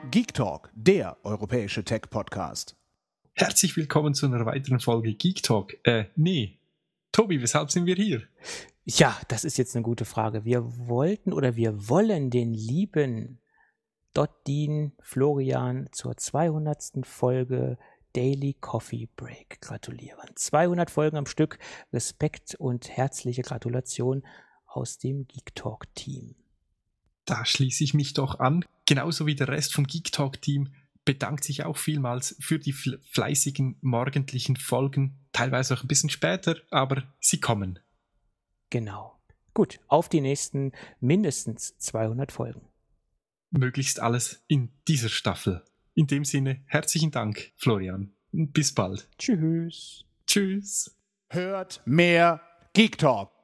Geek Talk, der europäische Tech-Podcast. Herzlich willkommen zu einer weiteren Folge Geek Talk. Tobi, weshalb sind wir hier? Ja, das ist jetzt eine gute Frage. Wir wollen den lieben Dottin Florian zur 200. Folge Daily Coffee Break gratulieren. 200 Folgen am Stück. Respekt und herzliche Gratulation aus dem Geek Talk Team. Da schließe ich mich doch an. Genauso wie der Rest vom Geek Talk Team bedankt sich auch vielmals für die fleißigen morgendlichen Folgen. Teilweise auch ein bisschen später, aber sie kommen. Genau. Gut, auf die nächsten mindestens 200 Folgen. Möglichst alles in dieser Staffel. In dem Sinne, herzlichen Dank, Florian. Bis bald. Tschüss. Tschüss. Hört mehr Geek Talk.